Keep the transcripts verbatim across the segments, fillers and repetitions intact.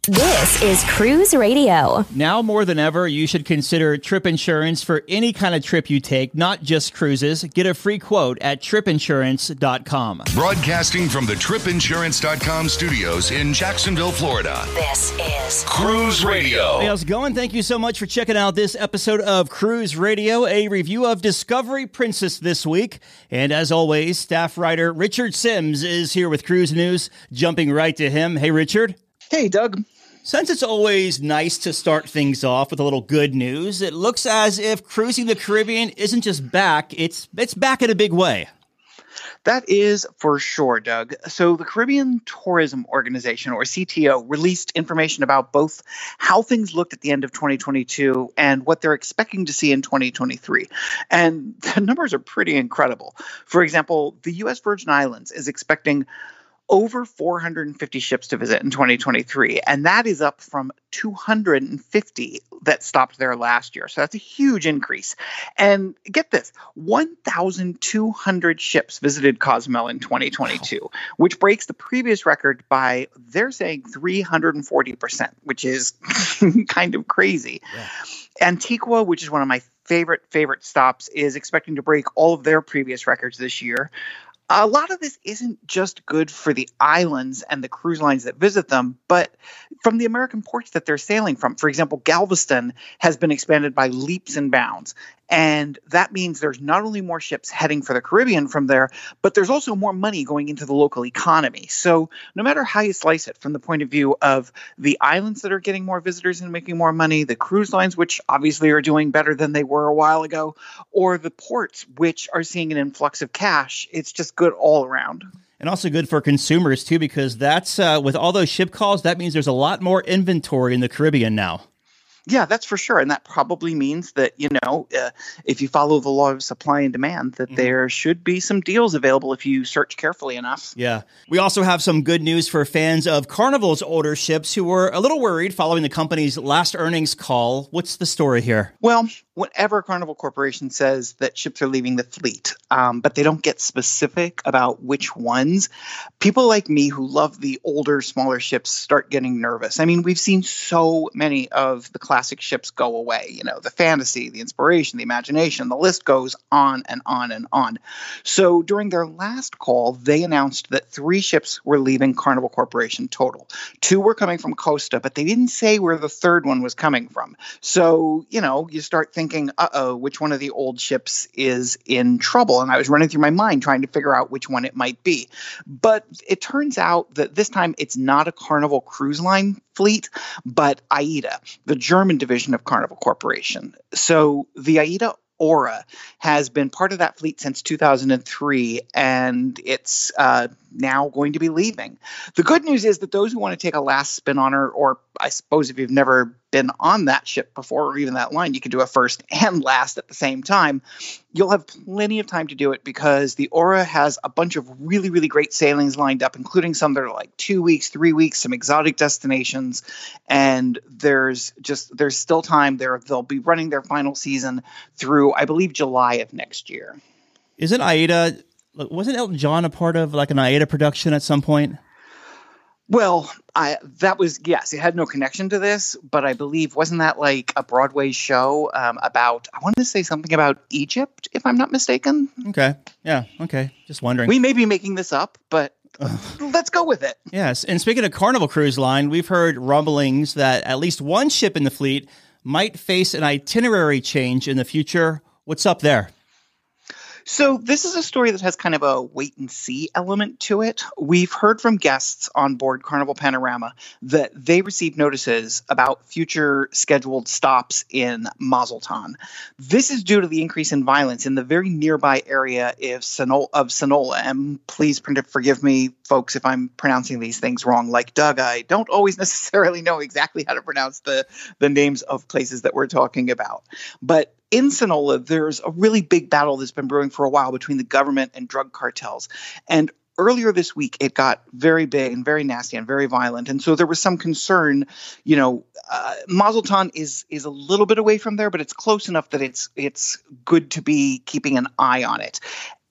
This is Cruise Radio. Now more than ever, you should consider trip insurance for any kind of trip you take, not just cruises. Get a free quote at trip insurance dot com. Broadcasting from the trip insurance dot com studios in Jacksonville, Florida. This is Cruise Radio. Hey, how's it going? Thank you so much for checking out this episode of Cruise Radio, a review of Discovery Princess this week. And as always, staff writer Richard Sims is here with Cruise News, jumping right to him. Hey, Richard. Hey, Doug. Since it's always nice to start things off with a little good news, it looks as if Cruising the Caribbean isn't just back, it's it's back in a big way. That is for sure, Doug. So the Caribbean Tourism Organization, or C T O, released information about both how things looked at the end of twenty twenty-two and what they're expecting to see in twenty twenty-three. And the numbers are pretty incredible. For example, the U S Virgin Islands is expecting over four hundred fifty ships to visit in twenty twenty-three, and that is up from two hundred fifty that stopped there last year. So that's a huge increase. And get this, one thousand two hundred ships visited Cozumel in twenty twenty-two, wow. which breaks the previous record by, they're saying, three hundred forty percent, which is kind of crazy. Yeah. Antigua, which is one of my favorite, favorite stops, is expecting to break all of their previous records this year. A lot of this isn't just good for the islands and the cruise lines that visit them, but from the American ports that they're sailing from. For example, Galveston has been expanded by leaps and bounds. And that means there's not only more ships heading for the Caribbean from there, but there's also more money going into the local economy. So no matter how you slice it, from the point of view of the islands that are getting more visitors and making more money, the cruise lines, which obviously are doing better than they were a while ago, or the ports, which are seeing an influx of cash, it's just good all around. And also good for consumers, too, because that's uh, with all those ship calls, that means there's a lot more inventory in the Caribbean now. Yeah, that's for sure. And that probably means that, you know, uh, if you follow the law of supply and demand, that mm-hmm. there should be some deals available if you search carefully enough. Yeah. We also have some good news for fans of Carnival's older ships who were a little worried following the company's last earnings call. What's the story here? Well, whenever Carnival Corporation says that ships are leaving the fleet, um, but they don't get specific about which ones, people like me who love the older, smaller ships start getting nervous. I mean, we've seen so many of the classic ships go away, you know, the fantasy, the inspiration, the imagination, the list goes on and on and on. So during their last call, they announced that three ships were leaving Carnival Corporation total. Two were coming from Costa, but they didn't say where the third one was coming from. So, you know, you start thinking, uh-oh, which one of the old ships is in trouble? And I was running through my mind trying to figure out which one it might be. But it turns out that this time it's not a Carnival Cruise Line fleet, but AIDA, the German division of Carnival Corporation. So the AIDA Aura has been part of that fleet since two thousand three, and it's uh, now going to be leaving. The good news is that those who want to take a last spin on her, or I suppose if you've never been on that ship before or even that line, you can do a first and last at the same time. You'll have plenty of time to do it because the Aura has a bunch of really, really great sailings lined up, including some that are like two weeks, three weeks, some exotic destinations. And there's just, there's still time there. They'll be running their final season through, I believe, July of next year. Isn't AIDA, wasn't Elton John a part of like an AIDA production at some point? Well, I, that was, yes, it had no connection to this, but I believe, wasn't that like a Broadway show um, about, I wanted to say something about Egypt, if I'm not mistaken? Okay. Yeah. Okay. Just wondering. We may be making this up, but let's go with it. Yes. And speaking of Carnival Cruise Line, we've heard rumblings that at least one ship in the fleet might face an itinerary change in the future. What's up there? So this is a story that has kind of a wait-and-see element to it. We've heard from guests on board Carnival Panorama that they received notices about future scheduled stops in Mazatlan. This is due to the increase in violence in the very nearby area of Sonola. Of Sonola. And please forgive me, folks, if I'm pronouncing these things wrong. Like Doug, I don't always necessarily know exactly how to pronounce the, the names of places that we're talking about. But in Sonola, there's a really big battle that's been brewing for a while between the government and drug cartels. And earlier this week, it got very big and very nasty and very violent. And so there was some concern, you know, uh, Mazatlan is is a little bit away from there, but it's close enough that it's it's good to be keeping an eye on it.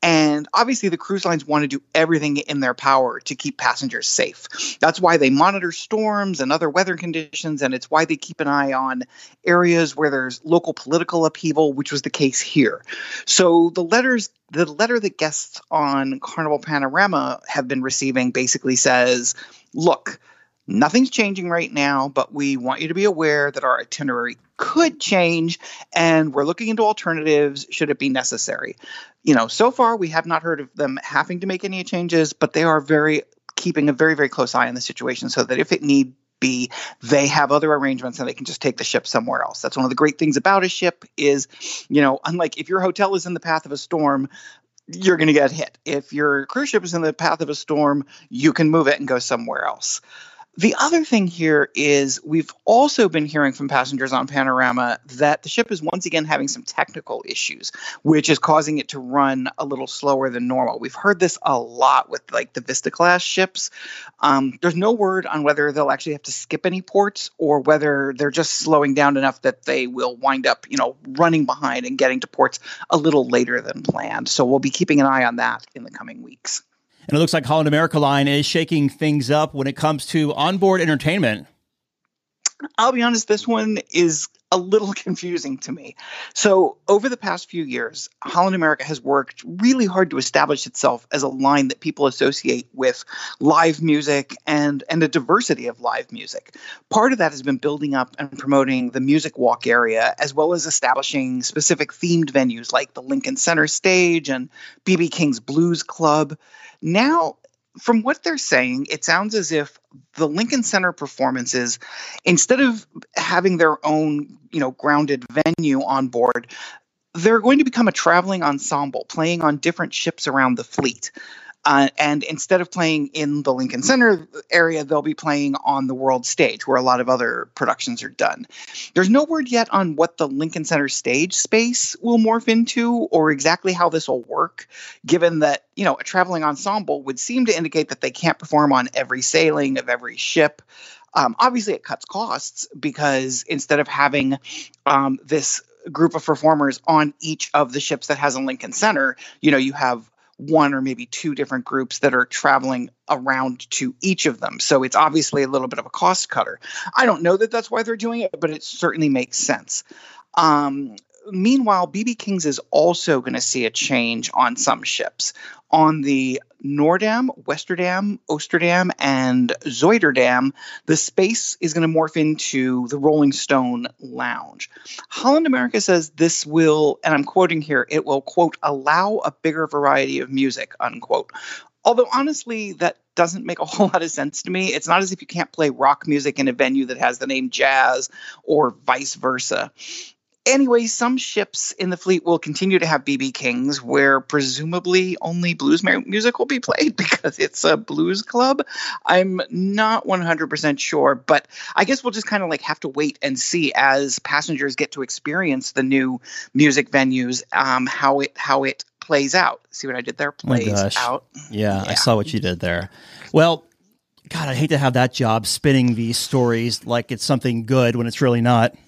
And obviously, the cruise lines want to do everything in their power to keep passengers safe. That's why they monitor storms and other weather conditions, and it's why they keep an eye on areas where there's local political upheaval, which was the case here. So the letters, the letter that guests on Carnival Panorama have been receiving basically says, look, nothing's changing right now, but we want you to be aware that our itinerary could change, and we're looking into alternatives should it be necessary. You know, so far we have not heard of them having to make any changes, but they are very keeping a very, very close eye on the situation so that if it need be, they have other arrangements and they can just take the ship somewhere else. That's one of the great things about a ship is, you know, unlike if your hotel is in the path of a storm, you're going to get hit. If your cruise ship is in the path of a storm, you can move it and go somewhere else. The other thing here is we've also been hearing from passengers on Panorama that the ship is once again having some technical issues, which is causing it to run a little slower than normal. We've heard this a lot with like the Vista class ships. Um, there's no word on whether they'll actually have to skip any ports or whether they're just slowing down enough that they will wind up, you know, running behind and getting to ports a little later than planned. So we'll be keeping an eye on that in the coming weeks. And it looks like Holland America Line is shaking things up when it comes to onboard entertainment. I'll be honest, this one is a little confusing to me. So over the past few years, Holland America has worked really hard to establish itself as a line that people associate with live music and, and a diversity of live music. Part of that has been building up and promoting the Music Walk area, as well as establishing specific themed venues like the Lincoln Center Stage and B B King's Blues Club. Now, from what they're saying, it sounds as if the Lincoln Center performances, instead of having their own, you know, grounded venue on board, they're going to become a traveling ensemble, playing on different ships around the fleet. Uh, and instead of playing in the Lincoln Center area, they'll be playing on the world stage where a lot of other productions are done. There's no word yet on what the Lincoln Center stage space will morph into or exactly how this will work, given that, you know, a traveling ensemble would seem to indicate that they can't perform on every sailing of every ship. Um, obviously, it cuts costs because instead of having um, this group of performers on each of the ships that has a Lincoln Center, you know, you have one or maybe two different groups that are traveling around to each of them. So it's obviously a little bit of a cost cutter. I don't know that that's why they're doing it, but it certainly makes sense. Um, meanwhile, B B King's is also going to see a change on some ships. On the Noordam, Westerdam, Oosterdam, and Zuiderdam, the space is going to morph into the Rolling Stone Lounge. Holland America says this will, and I'm quoting here, it will, quote, allow a bigger variety of music, unquote. Although, honestly, that doesn't make a whole lot of sense to me. It's not as if you can't play rock music in a venue that has the name jazz or vice versa. Anyway, some ships in the fleet will continue to have B B Kings where presumably only blues music will be played because it's a blues club. I'm not one hundred percent sure, but I guess we'll just kind of like have to wait and see as passengers get to experience the new music venues, um, how it how it plays out. See what I did there? Plays oh out. Yeah, yeah, I saw what you did there. Well, God, I hate to have that job spinning these stories like it's something good when it's really not.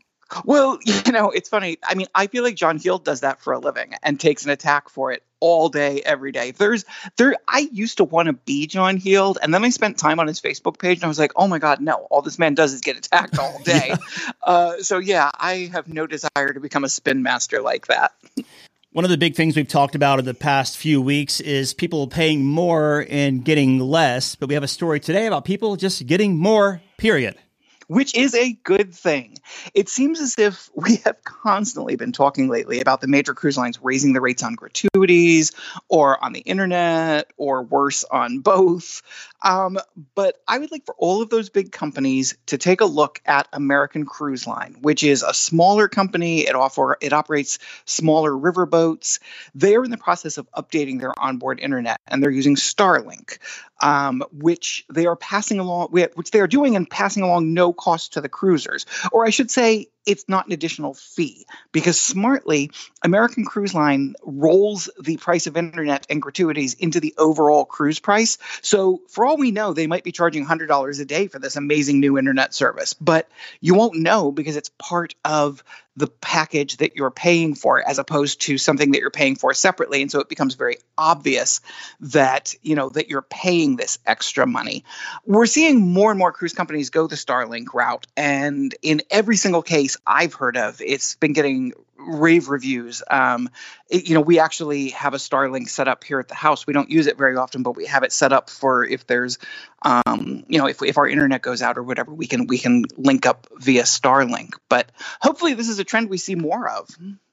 Well, you know, it's funny. I mean, I feel like John Heald does that for a living and takes an attack for it all day, every day. There's there. I used to want to be John Heald, and then I spent time on his Facebook page, and I was like, oh my God, no! All this man does is get attacked all day. yeah. Uh, so yeah, I have no desire to become a spin master like that. One of the big things we've talked about in the past few weeks is people paying more and getting less, but we have a story today about people just getting more, period. Which is a good thing. It seems as if we have constantly been talking lately about the major cruise lines raising the rates on gratuities or on the internet or worse on both. Um, but I would like for all of those big companies to take a look at American Cruise Line, which is a smaller company. It offer it operates smaller riverboats. They're in the process of updating their onboard internet, and they're using Starlink, um, which they are passing along, which they are doing and passing along no cost to the cruisers. Or I should say, it's not an additional fee because smartly, American Cruise Line rolls the price of internet and gratuities into the overall cruise price. So for all we know, they might be charging one hundred dollars a day for this amazing new internet service, but you won't know because it's part of the package that you're paying for as opposed to something that you're paying for separately. And so it becomes very obvious that, you know, that you're paying this extra money. We're seeing more and more cruise companies go the Starlink route. And in every single case I've heard of, it's been getting rave reviews. Um, it, you know, we actually have a Starlink set up here at the house. We don't use it very often, but we have it set up for if there's, um, you know, if, if our internet goes out or whatever, we can we can link up via Starlink. But hopefully this is a trend we see more of.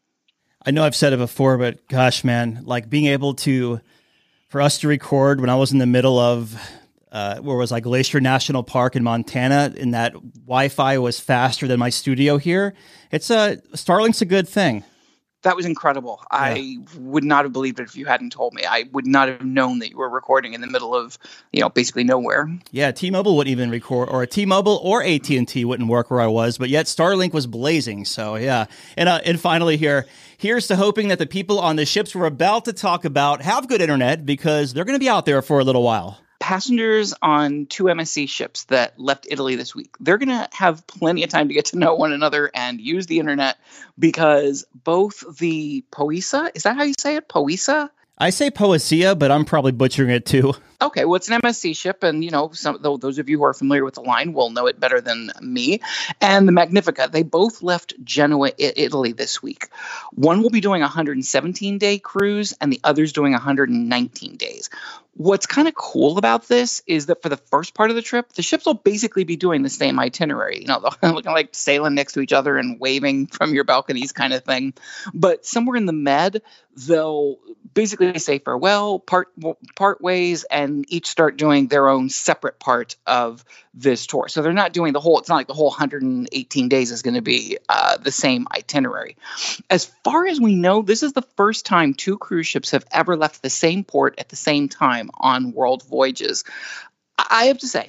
I know I've said it before, but gosh, man, like being able to, for us to record when I was in the middle of, uh, where was I, Glacier National Park in Montana, and that Wi-Fi was faster than my studio here. It's a, Starlink's a good thing. That was incredible. Yeah. I would not have believed it if you hadn't told me. I would not have known that you were recording in the middle of, you know, basically nowhere. Yeah, T-Mobile wouldn't even record, or T-Mobile or A T and T wouldn't work where I was, but yet Starlink was blazing. So yeah. And uh, and finally here, here's to hoping that the people on the ships we're about to talk about have good internet because they're going to be out there for a little while. Passengers on two M S C ships that left Italy this week, they're going to have plenty of time to get to know one another and use the internet because both the Poesia, is that how you say it? Poesia? I say Poesia, but I'm probably butchering it too. Okay, well, it's an M S C ship, and, you know, some those of you who are familiar with the line will know it better than me. And the Magnifica, they both left Genoa, Italy this week. One will be doing a one hundred seventeen day cruise, and the other's doing one hundred nineteen days. What's kind of cool about this is that for the first part of the trip, the ships will basically be doing the same itinerary. You know, they'll look like sailing next to each other and waving from your balconies kind of thing. But somewhere in the Med, they'll basically say farewell, part part ways, and each start doing their own separate part of this tour. So they're not doing the whole, it's not like the whole one hundred eighteen days is going to be uh, the same itinerary. As far as we know, this is the first time two cruise ships have ever left the same port at the same time on world voyages. I have to say,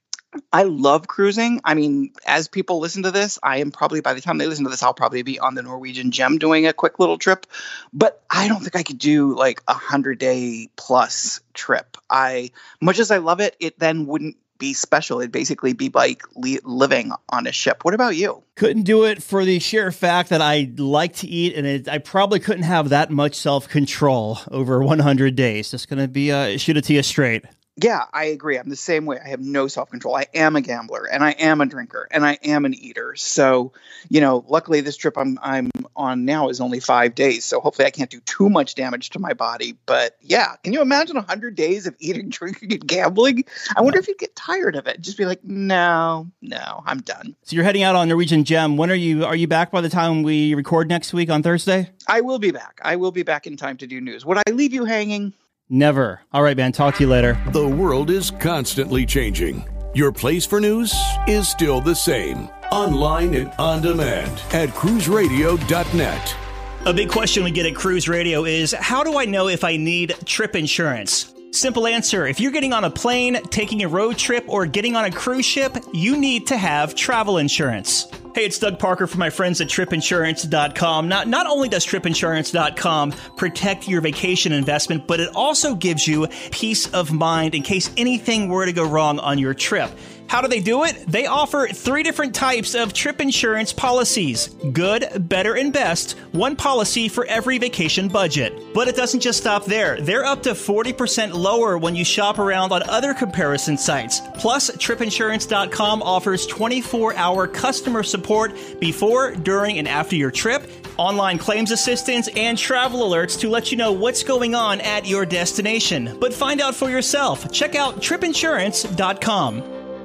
I love cruising. I mean, as people listen to this, I am probably, by the time they listen to this, I'll probably be on the Norwegian Gem doing a quick little trip. But I don't think I could do like a hundred day plus trip. I, much as I love it, it then wouldn't be special. It'd basically be like li- living on a ship. What about you? Couldn't do it for the sheer fact that I like to eat, and it, I probably couldn't have that much self-control over one hundred days. Just going to be uh, shoot it to you straight. Yeah, I agree. I'm the same way. I have no self-control. I am a gambler, and I am a drinker, and I am an eater. So, you know, luckily this trip I'm I'm on now is only five days. So hopefully I can't do too much damage to my body. But yeah, can you imagine one hundred days of eating, drinking, and gambling? I wonder if you'd get tired of it. Just be like, no, no, I'm done. So you're heading out on Norwegian Gem. When are you? Are you back by the time we record next week on Thursday? I will be back. I will be back in time to do news. Would I leave you hanging? Never. All right, man. Talk to you later. The world is constantly changing. Your place for news is still the same. Online and on demand at cruise radio dot net. A big question we get at Cruise Radio is, how do I know if I need trip insurance? Simple answer. If you're getting on a plane, taking a road trip, or getting on a cruise ship, you need to have travel insurance. Hey, it's Doug Parker from my friends at trip insurance dot com. Not, not only does trip insurance dot com protect your vacation investment, but it also gives you peace of mind in case anything were to go wrong on your trip. How do they do it? They offer three different types of trip insurance policies. Good, better, and best. One policy for every vacation budget. But it doesn't just stop there. They're up to forty percent lower when you shop around on other comparison sites. Plus, trip insurance dot com offers twenty-four hour customer support before, during, and after your trip, online claims assistance, and travel alerts to let you know what's going on at your destination. But find out for yourself. Check out trip insurance dot com.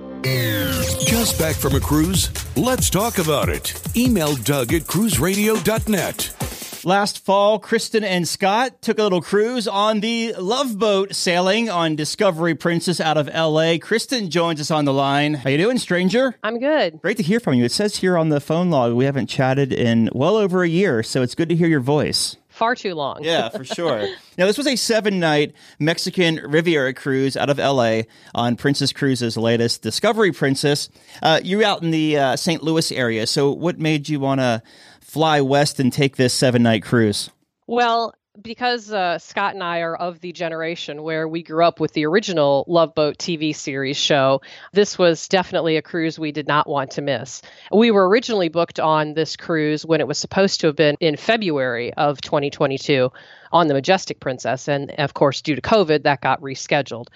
Just back from a cruise? Let's talk about it. Email Doug at cruise radio dot net. Last fall, Kristen and Scott took a little cruise on the Love Boat sailing on Discovery Princess out of L A. Kristen joins us on the line. How you doing, stranger? I'm good. Great to hear from you. It says here on the phone log we haven't chatted in well over a year, so it's good to hear your voice. far too long. Yeah, for sure. Now, this was a seven-night Mexican Riviera cruise out of L A on Princess Cruises' latest Discovery Princess. Uh, you're out in the uh, Saint Louis area, so what made you want to fly west and take this seven-night cruise? Well, because uh, Scott and I are of the generation where we grew up with the original Love Boat T V series show, this was definitely a cruise we did not want to miss. We were originally booked on this cruise when it was supposed to have been in February of twenty twenty-two on the Majestic Princess. And of course, due to COVID, that got rescheduled.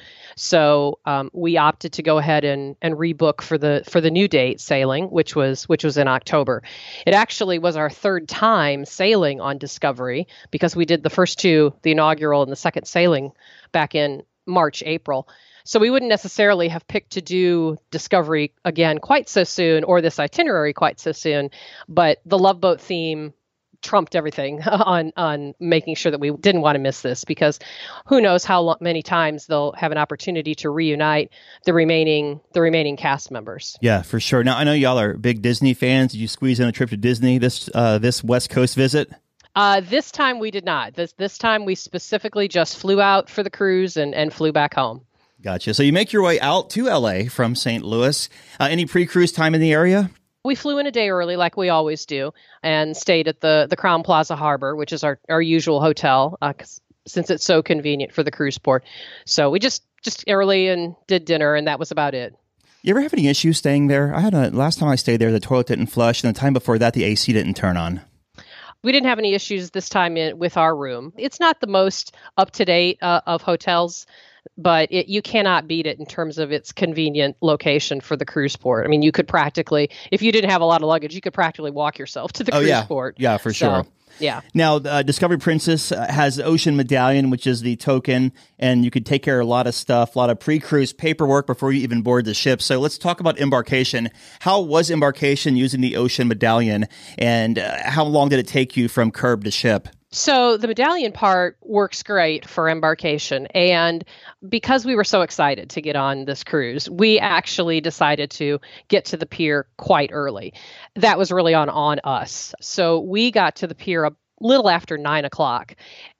So um, we opted to go ahead and, and rebook for the for the new date sailing, which was which was in October. It actually was our third time sailing on Discovery because we did the first two, the inaugural and the second sailing, back in March, April. So we wouldn't necessarily have picked to do Discovery again quite so soon, or this itinerary quite so soon, but the Love Boat theme trumped everything on on making sure that we didn't want to miss this, because who knows how long, many times they'll have an opportunity to reunite the remaining the remaining cast members. Yeah, for sure. Now, I know y'all are big Disney fans. Did you squeeze in a trip to Disney this uh, this West Coast visit? Uh, this time we did not. This this time we specifically just flew out for the cruise and, and flew back home. Gotcha. So you make your way out to L A from Saint Louis. Uh, any pre-cruise time in the area? We flew in a day early, like we always do, and stayed at the, the Crowne Plaza Harbor, which is our, our usual hotel, uh, since it's so convenient for the cruise port. So we just, just early and did dinner, and that was about it. You ever have any issues staying there? I had a last time I stayed there, the toilet didn't flush, and the time before that, the A C didn't turn on. We didn't have any issues this time in, with our room. It's not the most up-to-date uh, of hotels, but it, you cannot beat it in terms of its convenient location for the cruise port. I mean, you could practically, if you didn't have a lot of luggage, you could practically walk yourself to the oh, cruise yeah. port. Yeah, for sure. So, yeah. Now, uh, Discovery Princess has the Ocean Medallion, which is the token, and you could take care of a lot of stuff, a lot of pre-cruise paperwork before you even board the ship. So let's talk about embarkation. How was embarkation using the Ocean Medallion, and uh, how long did it take you from curb to ship? So the medallion part works great for embarkation. And because we were so excited to get on this cruise, we actually decided to get to the pier quite early. That was really on, on us. So we got to the pier a little after nine o'clock,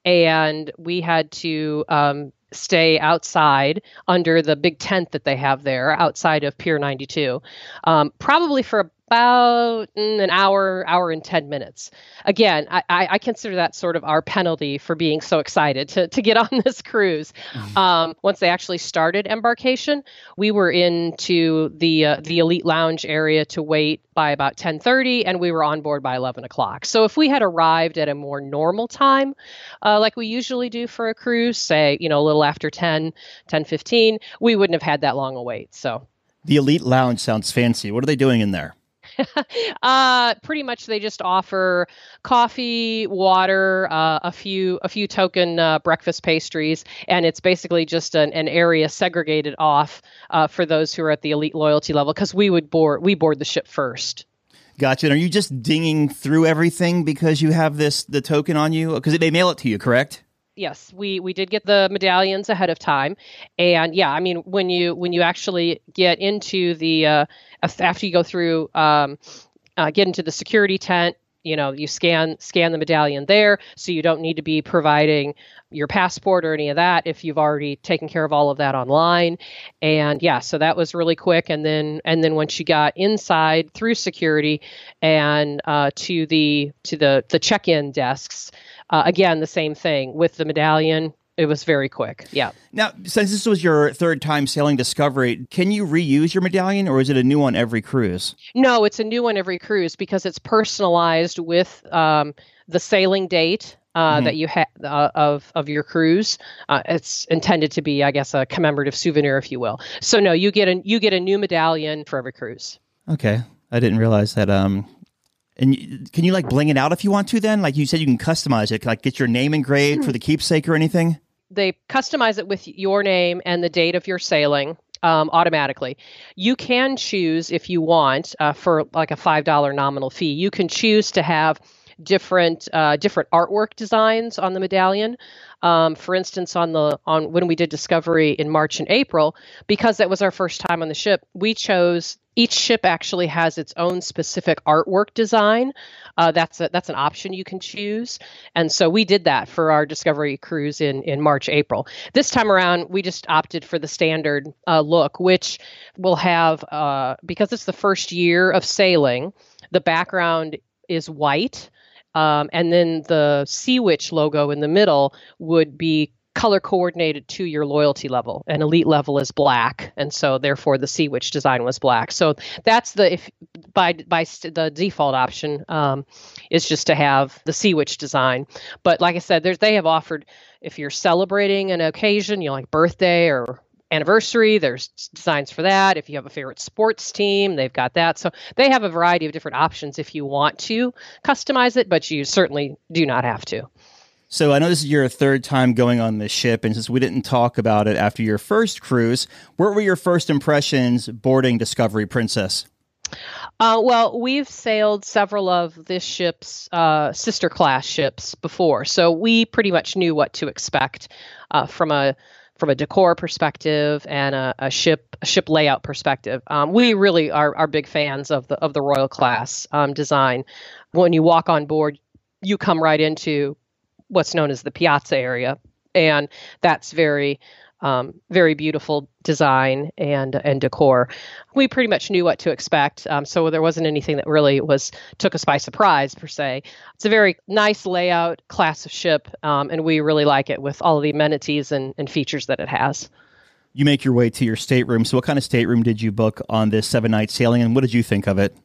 and we had to um, stay outside under the big tent that they have there outside of Pier ninety-two, um, probably for about an hour, hour and ten minutes. Again, I, I consider that sort of our penalty for being so excited to, to get on this cruise. Mm-hmm. Um, once they actually started embarkation, we were into the uh, the elite lounge area to wait by about ten thirty, and we were on board by eleven o'clock. So if we had arrived at a more normal time, uh, like we usually do for a cruise, say, you know, a little after ten, ten fifteen, we wouldn't have had that long a wait. So the elite lounge sounds fancy. What are they doing in there? uh, pretty much they just offer coffee, water, uh, a few a few token uh, breakfast pastries, and it's basically just an, an area segregated off uh, for those who are at the elite loyalty level, because we would board we board the ship first. Gotcha. And are you just dinging through everything because you have this the token on you? Because they mail it to you, correct? Yes, we, we did get the medallions ahead of time, and yeah, I mean when you when you actually get into the uh, after you go through um, uh, get into the security tent, you know, you scan scan the medallion there, so you don't need to be providing your passport or any of that if you've already taken care of all of that online. And yeah, so that was really quick. And then and then once you got inside through security and uh, to the to the the check-in desks. Uh, again, the same thing with the medallion. It was very quick. Yeah. Now, since this was your third time sailing Discovery, can you reuse your medallion, or is it a new one every cruise? No, it's a new one every cruise because it's personalized with um, the sailing date uh, mm-hmm. that you have uh, of of your cruise. Uh, it's intended to be, I guess, a commemorative souvenir, if you will. So no, you get a you get a new medallion for every cruise. Okay, I didn't realize that. Um. And can you like bling it out if you want to then? Like you said, you can customize it, like get your name engraved for the keepsake or anything? They customize it with your name and the date of your sailing um, automatically. You can choose if you want uh, for like a five dollars nominal fee. You can choose to have different uh, different artwork designs on the medallion. Um, for instance, on the on when we did Discovery in March and April, because that was our first time on the ship, we chose each ship actually has its own specific artwork design. Uh, that's a, that's an option you can choose, and so we did that for our Discovery cruise in in March, April. This time around, we just opted for the standard uh, look, which will have uh, because it's the first year of sailing. The background is white. Um, and then the Sea Witch logo in the middle would be color coordinated to your loyalty level. And elite level is black, and so therefore the Sea Witch design was black. So that's the if by by st- the default option um, is just to have the Sea Witch design. But like I said, there's they have offered if you're celebrating an occasion, you know, like birthday or anniversary, there's designs for that. If you have a favorite sports team, they've got that. So they have a variety of different options if you want to customize it, but you certainly do not have to. So I know this is your third time going on this ship, and since we didn't talk about it after your first cruise, what were your first impressions boarding Discovery Princess? Uh, well, we've sailed several of this ship's uh, sister class ships before, so we pretty much knew what to expect uh, from a from a decor perspective and a, a ship a ship layout perspective. Um, we really are, are big fans of the of the Royal class um, design. When you walk on board, you come right into what's known as the Piazza area, and that's very um, very beautiful design and and decor. We pretty much knew what to expect, um, so there wasn't anything that really was took us by surprise per se. It's a very nice layout class of ship, um, and we really like it with all of the amenities and, and features that it has. You make your way to your stateroom. So what kind of stateroom did you book on this seven-night sailing, and what did you think of it?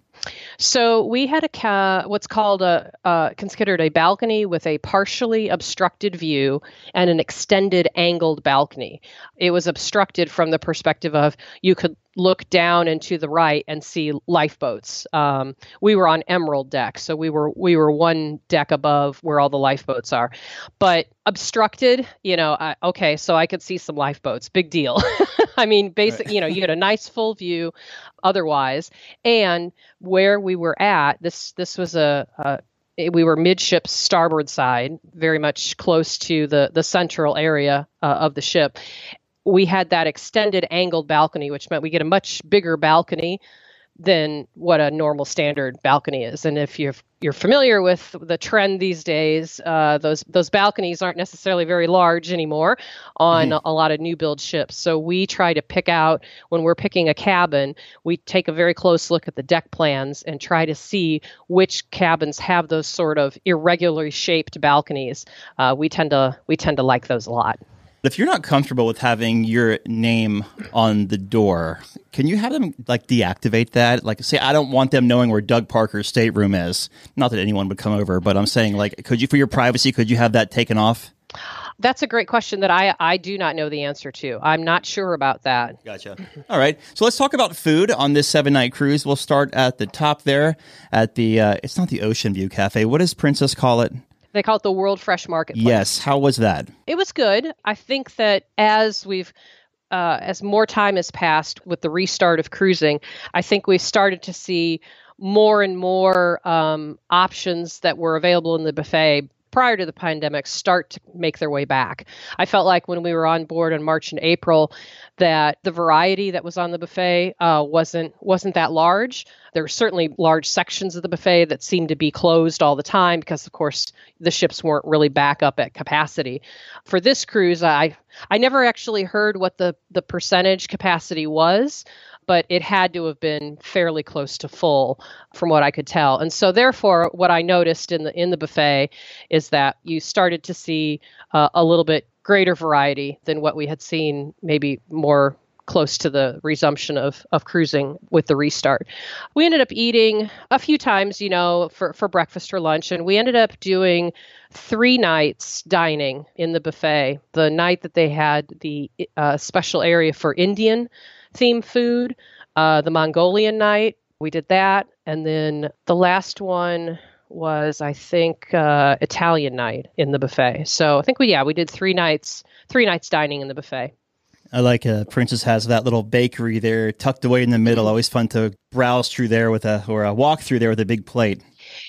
So we had a ca- what's called a uh, considered a balcony with a partially obstructed view and an extended angled balcony. It was obstructed from the perspective of you could look down and to the right and see lifeboats. Um, we were on Emerald deck, so we were we were one deck above where all the lifeboats are. But obstructed, you know, I, okay, so I could see some lifeboats. Big deal. I mean, basically, you know, you had a nice full view otherwise. And where we were at, this this was a, a we were midship starboard side, very much close to the, the central area uh, of the ship. We had that extended angled balcony, which meant we get a much bigger balcony than what a normal standard balcony is. And if you're you're familiar with the trend these days, uh, those those balconies aren't necessarily very large anymore on mm-hmm. a, a lot of new build ships. So we try to pick out, when we're picking a cabin, we take a very close look at the deck plans and try to see which cabins have those sort of irregularly shaped balconies. Uh, we tend to we tend to like those a lot. If you're not comfortable with having your name on the door, can you have them like deactivate that? Like say, I don't want them knowing where Doug Parker's stateroom is. Not that anyone would come over, but I'm saying like, could you, for your privacy, could you have that taken off? That's a great question that I, I do not know the answer to. I'm not sure about that. Gotcha. All right. So let's talk about food on this seven-night cruise. We'll start at the top there at the, uh, it's not the Ocean View Cafe. What does Princess call it? They call it the World Fresh Marketplace. Yes. How was that? It was good. I think that as we've, uh, as more time has passed with the restart of cruising, I think we've started to see more and more um, options that were available in the buffet prior to the pandemic start to make their way back. I felt like when we were on board in March and April that the variety that was on the buffet uh, wasn't wasn't that large. There were certainly large sections of the buffet that seemed to be closed all the time because, of course, the ships weren't really back up at capacity. For this cruise, I I never actually heard what the, the percentage capacity was, but it had to have been fairly close to full from what I could tell. And so therefore, what I noticed in the in the buffet is that you started to see uh, a little bit greater variety than what we had seen maybe more close to the resumption of, of cruising with the restart. We ended up eating a few times, you know, for, for breakfast or lunch, and we ended up doing three nights dining in the buffet. The night that they had the uh, special area for Indian themed food, uh, the Mongolian night, we did that. And then the last one was, I think, uh, Italian night in the buffet. So I think we, yeah, we did three nights, three nights dining in the buffet. I like uh, Princess has that little bakery there tucked away in the middle. Always fun to browse through there with a, or a walk through there with a big plate.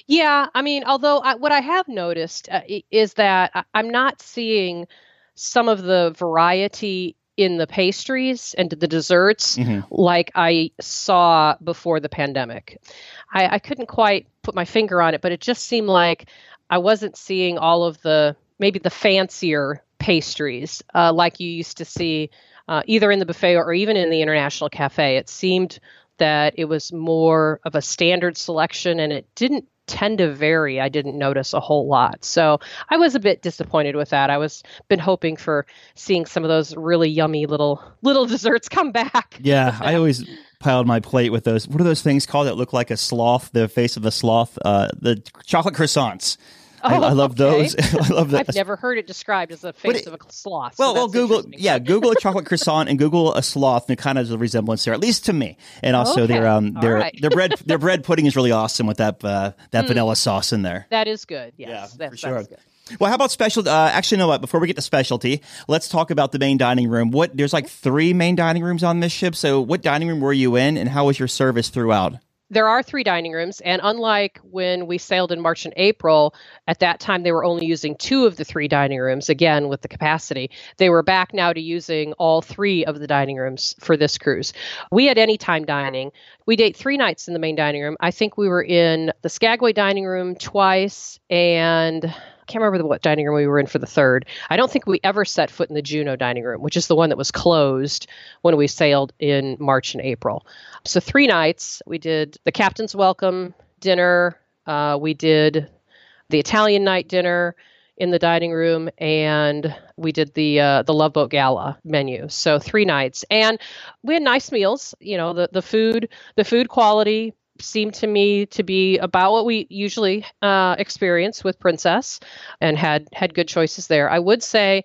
Yeah, I mean, although I, what I have noticed uh, i- is that I, I'm not seeing some of the variety in the pastries and the desserts hmm like I saw before the pandemic. I, I couldn't quite put my finger on it, but it just seemed like I wasn't seeing all of the maybe the fancier pastries uh, like you used to see uh, either in the buffet or even in the International Cafe. It seemed that it was more of a standard selection and it didn't tend to vary. I didn't notice a whole lot. So I was a bit disappointed with that. I was been hoping for seeing some of those really yummy little little desserts come back. Yeah, I always piled my plate with those. What are those things called that look like a sloth? The face of a sloth. Uh, the chocolate croissants. I, Oh, I love okay. those. I love that. I've never heard it described as the face it- of a sloth. Well, so well, that's Google, interesting. yeah, Google a chocolate croissant and Google a sloth, and it kind of has a resemblance there, at least to me. And also, Okay. their um, All their right. their bread their bread pudding is really awesome with that uh, that vanilla sauce in there. That is good. Yes, Yeah, that's, for sure. that's good. Well, how about special? Uh, actually, no. What? Before we get to specialty, let's talk about the main dining room. What? There's like three main dining rooms on this ship. So, what dining room were you in, and how was your service throughout? There are three dining rooms, and unlike when we sailed in March and April, at that time they were only using two of the three dining rooms, again with the capacity. They were back now to using all three of the dining rooms for this cruise. We had anytime dining. We did three nights in the main dining room. I think we were in the Skagway dining room twice, and I can't remember what dining room we were in for the third. I don't think we ever set foot in the Juneau dining room, which is the one that was closed when we sailed in March and April. So three nights, we did the captain's welcome dinner, uh, we did the Italian night dinner in the dining room, and we did the uh, the Love Boat Gala menu. So three nights, and we had nice meals. You know, the the food the food quality seemed to me to be about what we usually uh, experience with Princess, and had had good choices there. I would say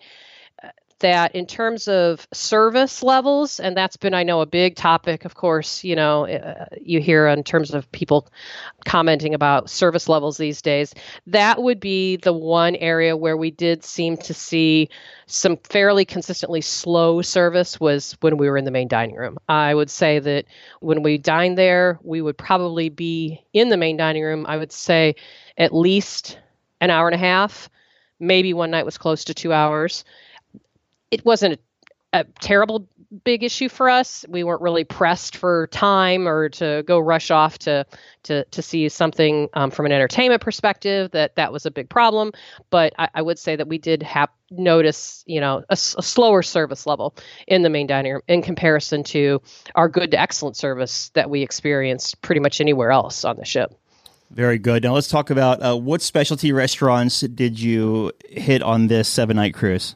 that in terms of service levels, and that's been, I know, a big topic, of course, you know, uh, you hear in terms of people commenting about service levels these days, that would be the one area where we did seem to see some fairly consistently slow service was when we were in the main dining room. I would say that when we dined there, we would probably be in the main dining room, I would say at least an hour and a half, maybe one night was close to two hours. It wasn't a, a terrible big issue for us. We weren't really pressed for time or to go rush off to to to see something um, from an entertainment perspective. That that was a big problem. But I, I would say that we did have notice, you know, a, a slower service level in the main dining room in comparison to our good to excellent service that we experienced pretty much anywhere else on the ship. Very good. Now let's talk about uh, what specialty restaurants did you hit on this seven night cruise?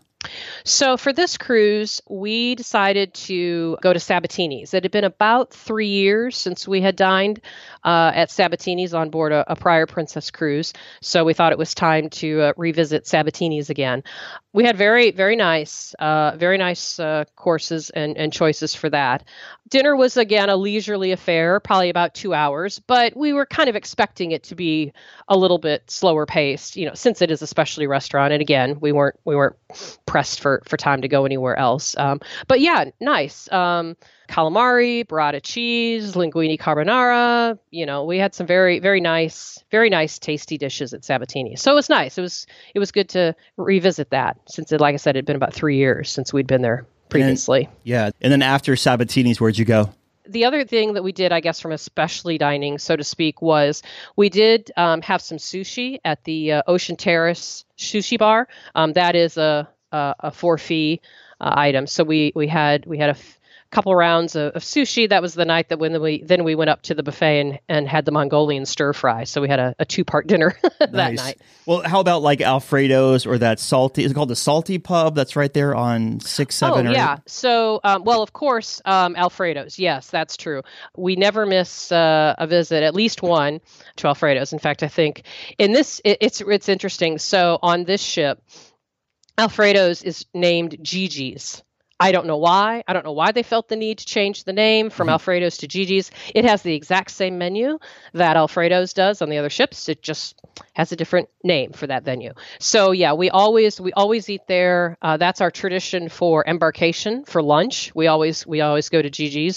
So for this cruise, we decided to go to Sabatini's. It had been about three years since we had dined uh, at Sabatini's on board a, a prior Princess cruise. So we thought it was time to uh, revisit Sabatini's again. We had very, very nice, uh, very nice uh, courses and, and choices for that. Dinner was, again, a leisurely affair, probably about two hours, but we were kind of expecting it to be a little bit slower paced, you know, since it is a specialty restaurant. And again, we weren't we weren't pressed for, for time to go anywhere else. Um, but yeah, nice. Um, calamari, burrata cheese, linguine carbonara. You know, we had some very, very nice, very nice, tasty dishes at Sabatini. So it was nice. It was it was good to revisit that since, it, like I said, it had been about three years since we'd been there previously. And, yeah. And then after Sabatini's, where'd you go? The other thing that we did, I guess, from a specialty dining, so to speak, was we did um, have some sushi at the uh, Ocean Terrace Sushi Bar. Um, that is a a, a for fee uh, item. So we we had we had a f- couple rounds of, of sushi. That was the night that when we then we went up to the buffet and, and had the Mongolian stir fry. So we had a, a two part dinner that Nice. night. Well, how about like Alfredo's or that salty? Is it called the Salty Pub? That's right there on six, seven, oh, or yeah. eight? So, um, well, of course, um, Alfredo's. Yes, that's true. We never miss uh, a visit, at least one, to Alfredo's. In fact, I think in this, it, it's it's interesting. So on this ship, Alfredo's is named Gigi's. I don't know why. I don't know why they felt the need to change the name from Alfredo's to Gigi's. It has the exact same menu that Alfredo's does on the other ships. It just has a different name for that venue. So yeah, we always we always eat there. Uh, that's our tradition for embarkation for lunch. We always we always go to Gigi's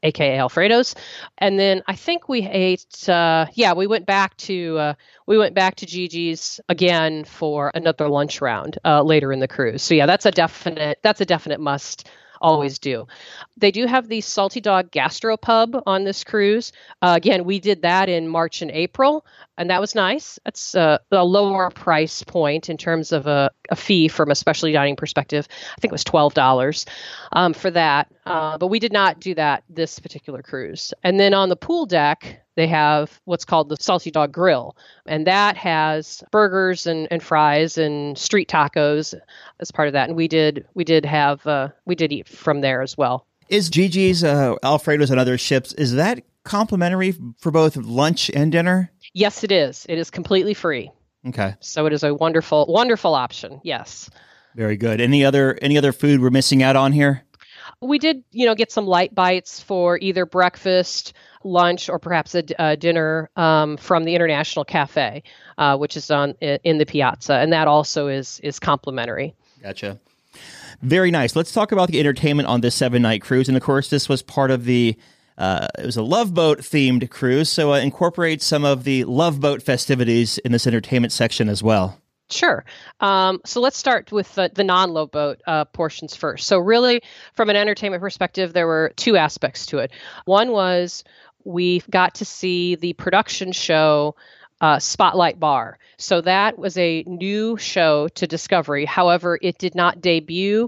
aka Alfredo's. And then I think we ate, uh, yeah, we went back to uh, we went back to Gigi's again for another lunch round uh, later in the cruise. So yeah, that's a definite that's a definite must. Always do. They do have the Salty Dog Gastropub on this cruise. Uh, again, we did that in March and April, and that was nice. That's uh, a lower price point in terms of a, a fee from a specialty dining perspective. I think it was twelve dollars um, for that. Uh, but we did not do that this particular cruise. And then on the pool deck, they have what's called the Salty Dog Grill. And that has burgers and, and fries and street tacos as part of that. And we did we did have uh, we did eat from there as well. Is Gigi's, uh, Alfredo's, and other ships, is that complimentary for both lunch and dinner? Yes, it is. It is completely free. Okay. So it is a wonderful, wonderful option. Yes. Very good. Any other any other food we're missing out on here? We did, you know, get some light bites for either breakfast, lunch, or perhaps a, a dinner um, from the International Cafe, uh, which is on in the Piazza, and that also is is complimentary. Gotcha. Very nice. Let's talk about the entertainment on this seven-night cruise, and of course, this was part of the. Uh, it was a Love Boat themed cruise, so uh, incorporate some of the Love Boat festivities in this entertainment section as well. Sure. Um, so let's start with the, the non-Love Boat uh, portions first. So really, from an entertainment perspective, there were two aspects to it. One was we got to see the production show uh, Spotlight Bar. So that was a new show to Discovery. However, it did not debut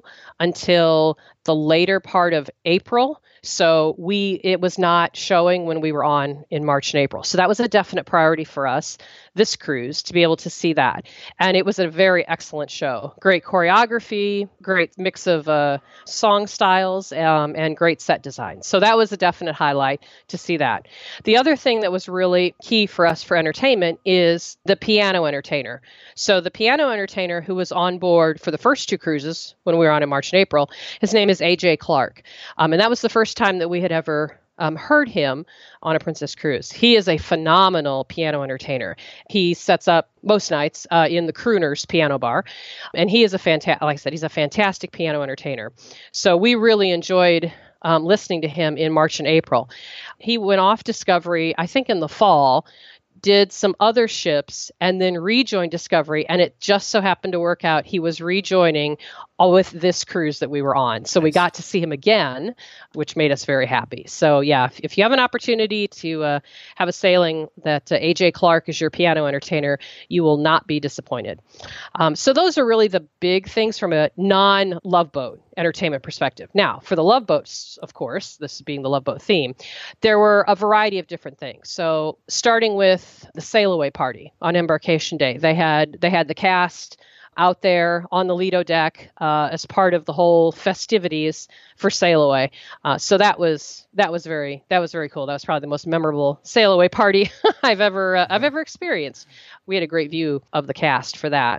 until the later part of April. So we it was not showing when we were on in March and April. So that was a definite priority for us, this cruise, to be able to see that. And it was a very excellent show. Great choreography, great mix of uh, song styles, um, and great set design. So that was a definite highlight to see that. The other thing that was really key for us for entertainment is the piano entertainer. So the piano entertainer who was on board for the first two cruises when we were on in March and April, his name is A J Clark. Um, and that was the first time that we had ever um, heard him on a Princess cruise. He is a phenomenal piano entertainer. He sets up most nights uh, in the Crooners piano bar, and he is a fantastic, like I said, he's a fantastic piano entertainer. So we really enjoyed um, listening to him in March and April. He went off Discovery, I think in the fall, did some other ships, and then rejoined Discovery. And it just so happened to work out he was rejoining with this cruise that we were on. So nice. We got to see him again, which made us very happy. So yeah, if, if you have an opportunity to uh, have a sailing that uh, A J Clark is your piano entertainer, you will not be disappointed. Um, so those are really the big things from a non-Love Boat entertainment perspective. Now, for the Love Boats, of course, this being the Love Boat theme, there were a variety of different things. So starting with the sail away party on embarkation day, they had they had the cast out there on the Lido deck uh, as part of the whole festivities for sail away. Uh, so that was that was very that was very cool. That was probably the most memorable sail away party I've ever uh, I've ever experienced. We had a great view of the cast for that.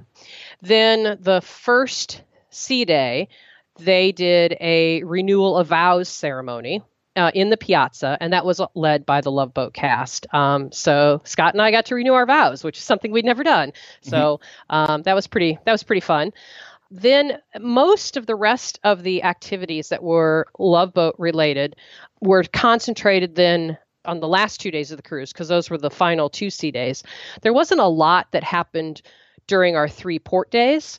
Then the first sea day, they did a renewal of vows ceremony uh, in the Piazza, and that was led by the Love Boat cast. Um, so Scott and I got to renew our vows, which is something we'd never done. So um, that was pretty that was pretty fun. Then most of the rest of the activities that were Love Boat related were concentrated then on the last two days of the cruise, because those were the final two sea days. There wasn't a lot that happened during our three port days.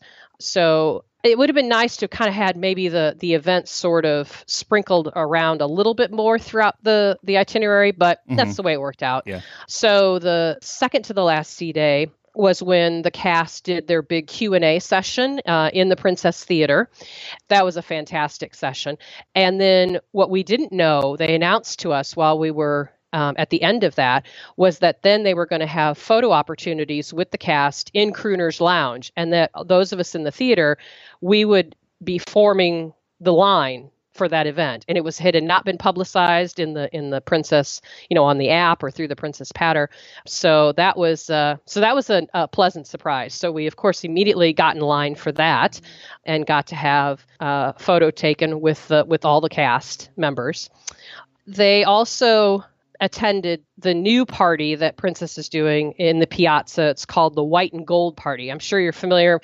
So it would have been nice to have kind of had maybe the the events sort of sprinkled around a little bit more throughout the, the itinerary, but mm-hmm. that's the way it worked out. Yeah. So the second to the last sea day was when the cast did their big Q and A session uh, in the Princess Theater. That was a fantastic session. And then what we didn't know, they announced to us while we were Um, at the end of that, was that then they were going to have photo opportunities with the cast in Crooner's Lounge, and that those of us in the theater, we would be forming the line for that event. And it was it had not been publicized in the in the Princess, you know, on the app or through the Princess Patter. So that was uh, so that was a, a pleasant surprise. So we of course immediately got in line for that, and got to have a photo taken with the, with all the cast members. They also attended the new party that Princess is doing in the Piazza. It's called the White and Gold Party. I'm sure you're familiar.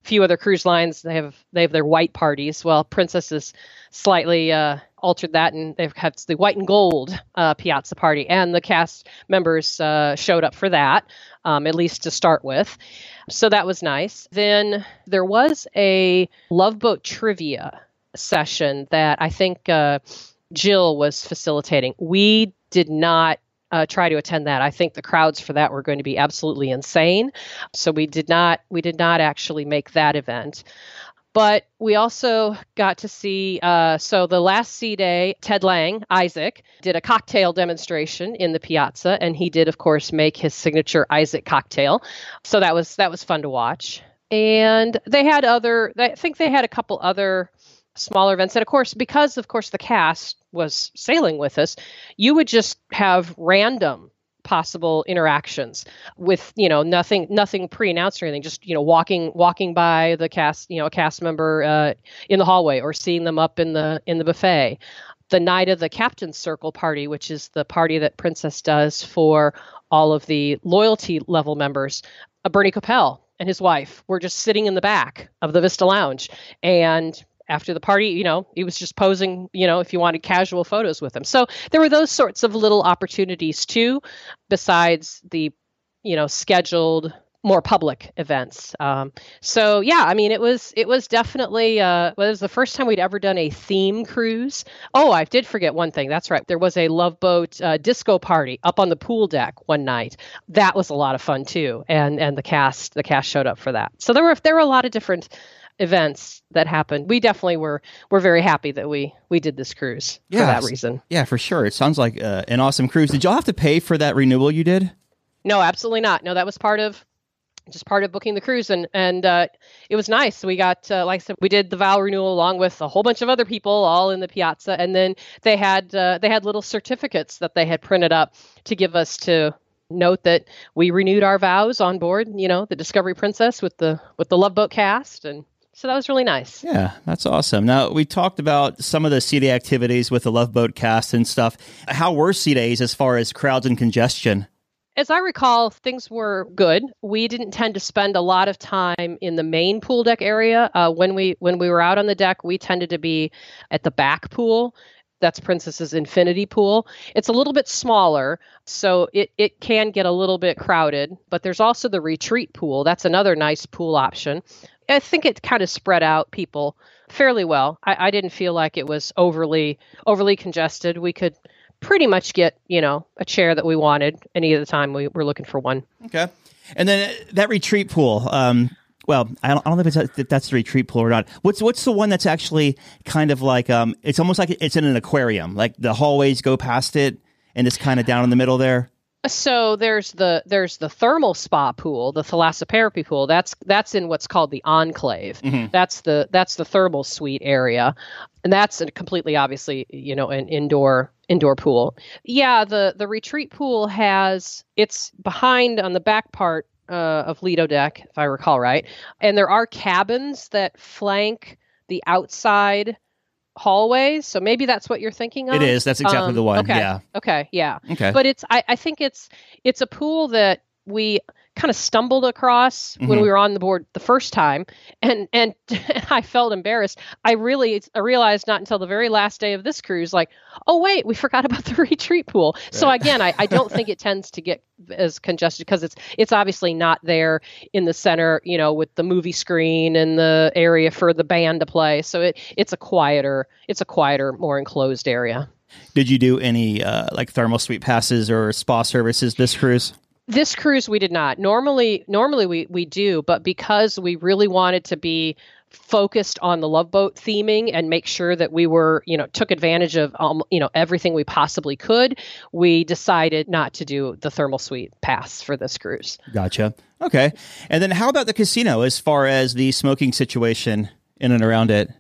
few other cruise lines, they have they have their white parties. Well, Princess has slightly uh, altered that, and they've had the white and gold uh, Piazza party, and the cast members uh, showed up for that, um, at least to start with. So that was nice. Then there was a Love Boat trivia session that I think uh, Jill was facilitating. We did not Uh, try to attend that. I think the crowds for that were going to be absolutely insane. So we did not we did not actually make that event. But we also got to see, uh, so the last sea day, Ted Lang, Isaac, did a cocktail demonstration in the Piazza, and he did, of course, make his signature Isaac cocktail. So that was that was fun to watch. And they had other, I think they had a couple other smaller events. And of course, because of course the cast was sailing with us, you would just have random possible interactions with, you know, nothing, nothing pre-announced or anything, just, you know, walking, walking by the cast, you know, a cast member uh, in the hallway or seeing them up in the, in the buffet. The night of the Captain's Circle party, which is the party that Princess does for all of the loyalty level members, uh, Bernie Coppell and his wife were just sitting in the back of the Vista Lounge. And after the party, you know, he was just posing, you know, if you wanted casual photos with him. So there were those sorts of little opportunities too, besides the, you know, scheduled more public events. Um, so yeah, I mean, it was, it was definitely, uh, well, it was the first time we'd ever done a theme cruise. Oh, I did forget one thing. That's right. There was a Love Boat uh, disco party up on the pool deck one night. That was a lot of fun too. And, and the cast, the cast showed up for that. So there were, there were a lot of different events that happened. We definitely were were very happy that we we did this cruise for yeah, that reason. Yeah, for sure. It sounds like uh, an awesome cruise. Did y'all have to pay for that renewal you did? No, absolutely not. No, that was part of just part of booking the cruise, and and uh, it was nice. We got uh, like I said, we did the vow renewal along with a whole bunch of other people, all in the Piazza, and then they had uh, they had little certificates that they had printed up to give us to note that we renewed our vows on board. You know, the Discovery Princess with the with the Love Boat cast. And so that was really nice. Yeah, that's awesome. Now, we talked about some of the sea day activities with the Love Boat cast and stuff. How were sea days as far as crowds and congestion? As I recall, things were good. We didn't tend to spend a lot of time in the main pool deck area. Uh, when we when we were out on the deck, we tended to be at the back pool. That's Princess's Infinity Pool. It's a little bit smaller, so it, it can get a little bit crowded. But there's also the retreat pool. That's another nice pool option. I think it kind of spread out people fairly well. I, I didn't feel like it was overly overly congested. We could pretty much get, you know, a chair that we wanted any of the time we were looking for one. Okay. And then that retreat pool, um, well, I don't, I don't know if, it's, if that's the retreat pool or not. What's what's the one that's actually kind of like, um, it's almost like it's in an aquarium, like the hallways go past it and it's kind of down in the middle there? So there's the there's the thermal spa pool, the thalassotherapy pool. That's that's in what's called the Enclave. Mm-hmm. That's the that's the thermal suite area, and that's a completely obviously you know an indoor indoor pool. Yeah, the the retreat pool has it's behind on the back part uh, of Lido Deck, if I recall right, and there are cabins that flank the outside hallways, so maybe that's what you're thinking of. It is. That's exactly um, the one. Okay. Yeah. Okay. Yeah. Okay. But it's. I, I think it's. It's a pool that we kind of stumbled across mm-hmm. when we were on the board the first time, and and I felt embarrassed. I really I realized not until the very last day of this cruise, like, oh wait, we forgot about the retreat pool. Right. So again, I, I don't think it tends to get as congested because it's it's obviously not there in the center, you know, with the movie screen and the area for the band to play. So it it's a quieter it's a quieter, more enclosed area. Did you do any uh, like thermal suite passes or spa services this cruise? This cruise we did not. Normally, normally we, we do, but because we really wanted to be focused on the Love Boat theming and make sure that we were, you know, took advantage of, um, you know, everything we possibly could, we decided not to do the thermal suite pass for this cruise. Gotcha. Okay. And then how about the casino as far as the smoking situation in and around it?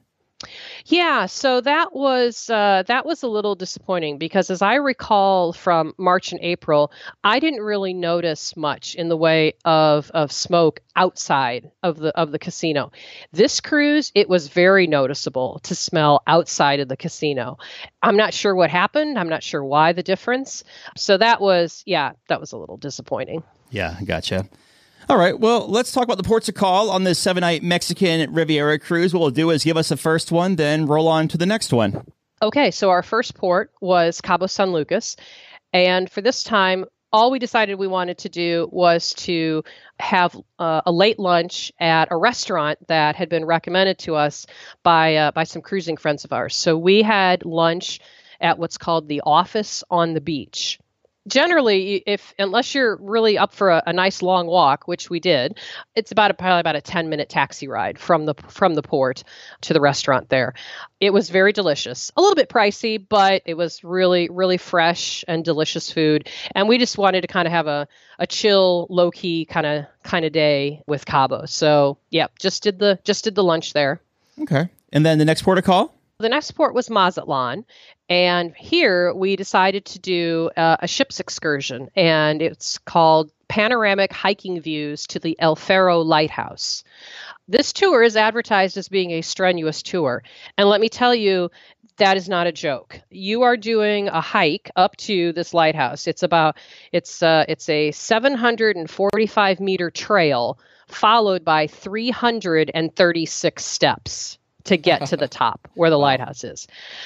Yeah, so that was uh, that was a little disappointing because as I recall from March and April, I didn't really notice much in the way of, of smoke outside of the of the casino. This cruise, it was very noticeable to smell outside of the casino. I'm not sure what happened. I'm not sure why the difference. So that was, yeah, that was a little disappointing. Yeah, gotcha. All right, well, let's talk about the ports of call on this seven-night Mexican Riviera cruise. What we'll do is give us the first one, then roll on to the next one. Okay, so our first port was Cabo San Lucas. And for this time, all we decided we wanted to do was to have uh, a late lunch at a restaurant that had been recommended to us by uh, by some cruising friends of ours. So we had lunch at what's called the Office on the Beach. Generally, if unless you're really up for a, a nice long walk, which we did, it's about a, probably about a ten minute taxi ride from the from the port to the restaurant there. It was very delicious, a little bit pricey, but it was really really fresh and delicious food. And we just wanted to kind of have a a chill, low key kind of kind of day with Cabo. So yeah, just did the just did the lunch there. Okay, and then the next port of call. The next port was Mazatlan, and here we decided to do uh, a ship's excursion, and it's called Panoramic Hiking Views to the El Faro Lighthouse. This tour is advertised as being a strenuous tour, and let me tell you, that is not a joke. You are doing a hike up to this lighthouse. It's about it's uh, it's a seven hundred forty-five meter trail followed by three hundred thirty-six steps to get to the top where the lighthouse is.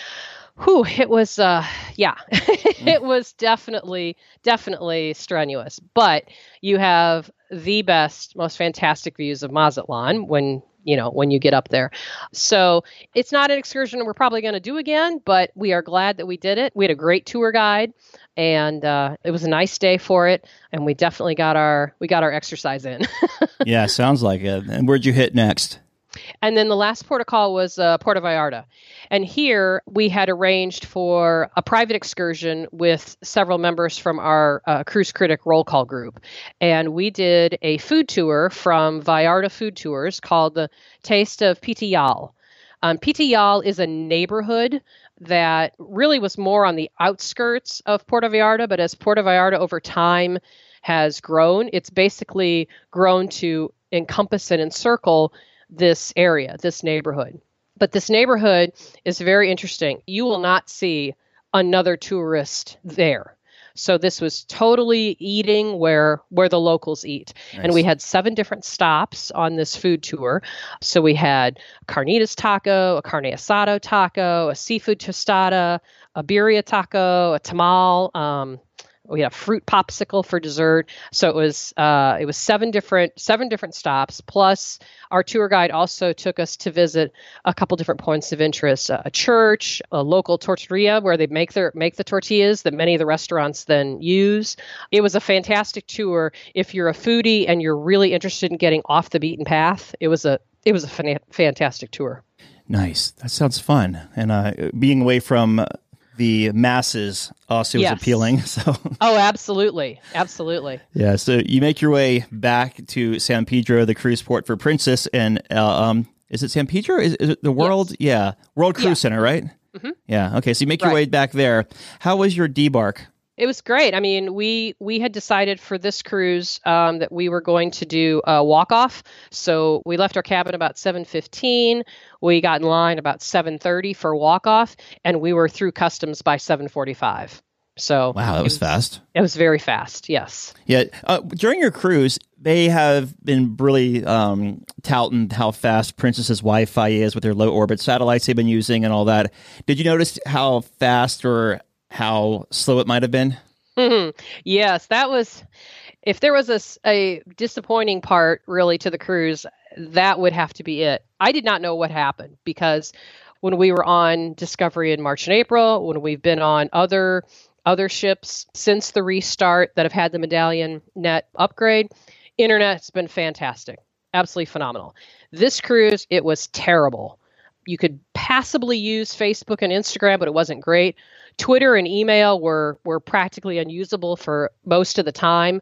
Whew, it was, uh, yeah, it was definitely, definitely strenuous. But you have the best, most fantastic views of Mazatlan when, you know, when you get up there. So it's not an excursion we're probably going to do again, but we are glad that we did it. We had a great tour guide, and uh, it was a nice day for it. And we definitely got our, we got our exercise in. Yeah, sounds like it. And where'd you hit next? And then the last port of call was uh, Puerto Vallarta. And here we had arranged for a private excursion with several members from our uh, Cruise Critic roll call group. And we did a food tour from Vallarta Food Tours called the Taste of Pitayal. Um, Pitayal is a neighborhood that really was more on the outskirts of Puerto Vallarta, but as Puerto Vallarta over time has grown, it's basically grown to encompass and encircle this area, this neighborhood. But this neighborhood is very interesting. You will not see another tourist there. So this was totally eating where where the locals eat. Nice. And we had seven different stops on this food tour. So we had a carnitas taco, a carne asado taco, a seafood tostada, a birria taco, a tamal, um, we had a fruit popsicle for dessert. So it was uh, it was seven different seven different stops. Plus, our tour guide also took us to visit a couple different points of interest: a church, a local tortilleria where they make their make the tortillas that many of the restaurants then use. It was a fantastic tour. If you're a foodie and you're really interested in getting off the beaten path, it was a it was a fan- fantastic tour. Nice. That sounds fun. And uh, being away from the masses also yes. is appealing. So, oh, absolutely, absolutely. Yeah. So you make your way back to San Pedro, the cruise port for Princess, and uh, um, is it San Pedro? Is, is it the World? Yes. Yeah, World Cruise yeah. Center, right? Mm-hmm. Yeah. Okay. So you make your right. way back there. How was your debark? It was great. I mean, we we had decided for this cruise um, that we were going to do a walk-off. So we left our cabin about seven fifteen. We got in line about seven thirty for walk-off, and we were through customs by seven forty-five. So wow, that was, was fast. It was very fast, yes. Yeah. Uh, during your cruise, they have been really um, touting how fast Princess's Wi-Fi is with their low-orbit satellites they've been using and all that. Did you notice how fast or how slow it might have been? Mm-hmm. Yes, that was, if there was a, a disappointing part really to the cruise, that would have to be it. I did not know what happened because when we were on Discovery in March and April, when we've been on other other ships since the restart that have had the Medallion Net upgrade, internet's been fantastic, absolutely phenomenal. This cruise, it was terrible. You could passably use Facebook and Instagram, but it wasn't great. Twitter and email were were practically unusable for most of the time.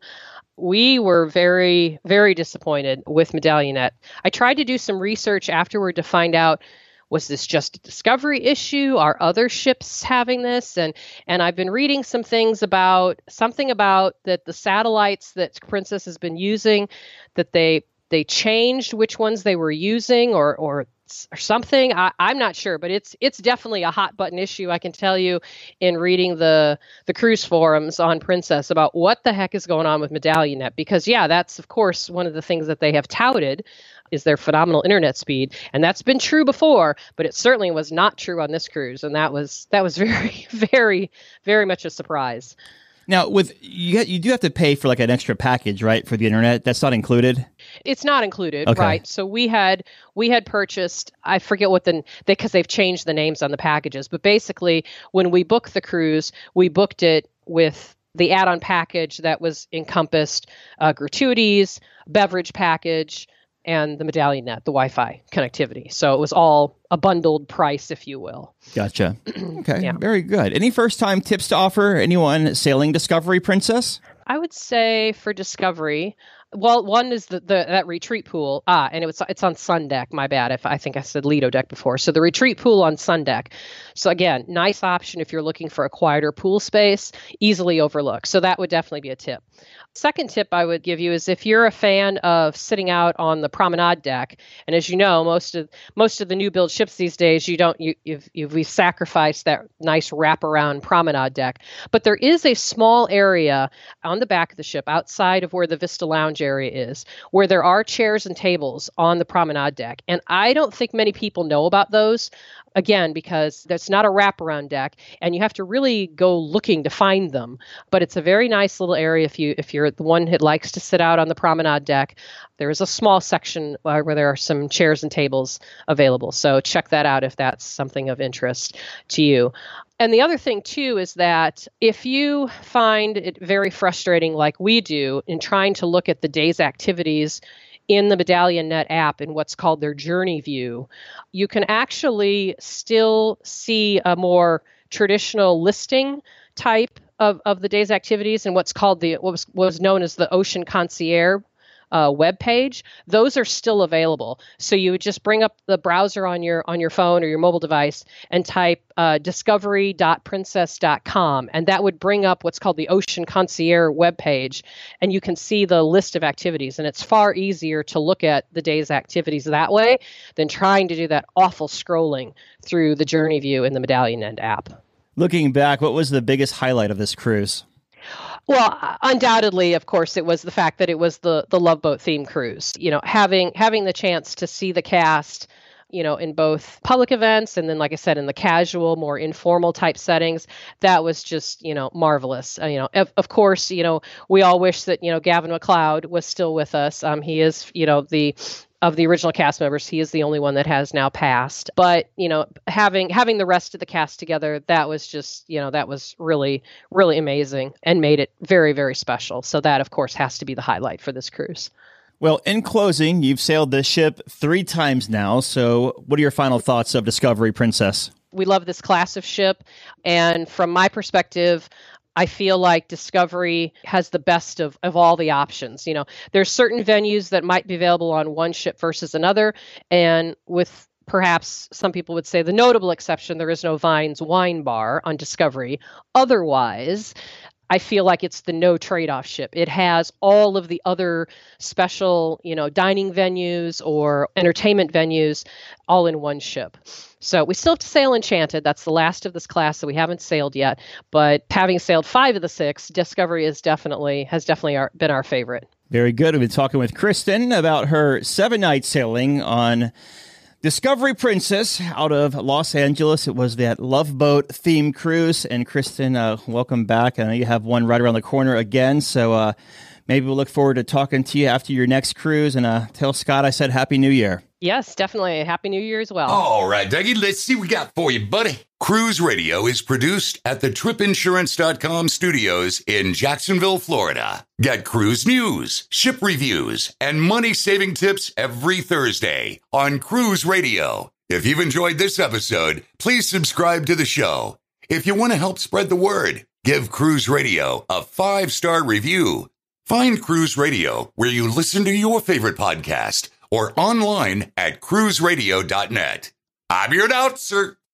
We were very, very disappointed with Medallionet. I tried to do some research afterward to find out, was this just a Discovery issue? Are other ships having this? And and I've been reading some things about something about that the satellites that Princess has been using, that they they changed which ones they were using, or or rights or something. I, I'm not sure, but it's it's definitely a hot button issue. I can tell you in reading the the cruise forums on Princess about what the heck is going on with MedallionNet, because yeah, that's of course one of the things that they have touted is their phenomenal internet speed, and that's been true before, but it certainly was not true on this cruise, and that was that was very, very, very much a surprise. Now, with you, you do have to pay for like an extra package, right, for the internet? That's not included? It's not included, okay. right? So we had we had purchased, I forget what the, because they, they've changed the names on the packages, but basically when we booked the cruise, we booked it with the add-on package that was encompassed uh, gratuities, beverage package, and the MedallionNet, the Wi-Fi connectivity. So it was all a bundled price, if you will. Gotcha. Okay, yeah. Very good. Any first-time tips to offer anyone sailing Discovery Princess? I would say for Discovery, well, one is the, the that retreat pool. Ah, and it was it's on Sun Deck. My bad. If I think I said Lido Deck before. So the retreat pool on Sun Deck. So again, nice option if you're looking for a quieter pool space, easily overlooked. So that would definitely be a tip. Second tip I would give you is if you're a fan of sitting out on the promenade deck, and as you know, most of most of the new build ships these days, you don't you you've, you've we sacrificed that nice wraparound promenade deck. But there is a small area on the back of the ship outside of where the Vista Lounge area is, where there are chairs and tables on the promenade deck. And I don't think many people know about those. Again, because that's not a wraparound deck, and you have to really go looking to find them. But it's a very nice little area if you if you're the one who likes to sit out on the promenade deck. There is a small section uh, where there are some chairs and tables available. So check that out if that's something of interest to you. And the other thing, too, is that if you find it very frustrating, like we do, in trying to look at the day's activities in the MedallionNet app in what's called their journey view, you can actually still see a more traditional listing type of, of the day's activities and what's called the what was, what was known as the Ocean Concierge uh, web page. Those are still available. So you would just bring up the browser on your on your phone or your mobile device and type uh, discovery dot princess dot com, and that would bring up what's called the Ocean Concierge web page, and you can see the list of activities. And it's far easier to look at the day's activities that way than trying to do that awful scrolling through the journey view in the MedallionNet app. Looking back, what was the biggest highlight of this cruise? Well, undoubtedly, of course, it was the fact that it was the the Love Boat theme cruise. You know, having having the chance to see the cast, you know, in both public events and then, like I said, in the casual, more informal type settings, that was just, you know, marvelous. Uh, you know, of, of course, you know, we all wish that, you know, Gavin MacLeod was still with us. Um, he is, you know, the of the original cast members, he is the only one that has now passed. But, you know, having having the rest of the cast together, that was just, you know, that was really, really amazing and made it very, very special. So that, of course, has to be the highlight for this cruise. Well, in closing, you've sailed this ship three times now. So what are your final thoughts of Discovery Princess? We love this class of ship. And from my perspective, I feel like Discovery has the best of, of all the options. You know, there's certain venues that might be available on one ship versus another. And with perhaps some people would say the notable exception, there is no Vines Wine Bar on Discovery. Otherwise, I feel like it's the no trade-off ship. It has all of the other special, you know, dining venues or entertainment venues all in one ship. So we still have to sail Enchanted. That's the last of this class, so we haven't sailed yet. But having sailed five of the six, Discovery is definitely has definitely our, been our favorite. Very good. We've been talking with Kristen about her seven-night sailing on Discovery Princess out of Los Angeles. It was that Love Boat theme cruise. And Kristen, uh, welcome back. I know you have one right around the corner again, so uh, maybe we'll look forward to talking to you after your next cruise. And uh, tell Scott I said Happy New Year. Yes, definitely. Happy New Year as well. All right, Dougie, let's see what we got for you, buddy. Cruise Radio is produced at the trip insurance dot com studios in Jacksonville, Florida. Get cruise news, ship reviews, and money-saving tips every Thursday on Cruise Radio. If you've enjoyed this episode, please subscribe to the show. If you want to help spread the word, give Cruise Radio a five-star review. Find Cruise Radio where you listen to your favorite podcast or online at cruise radio dot net. I'm your announcer,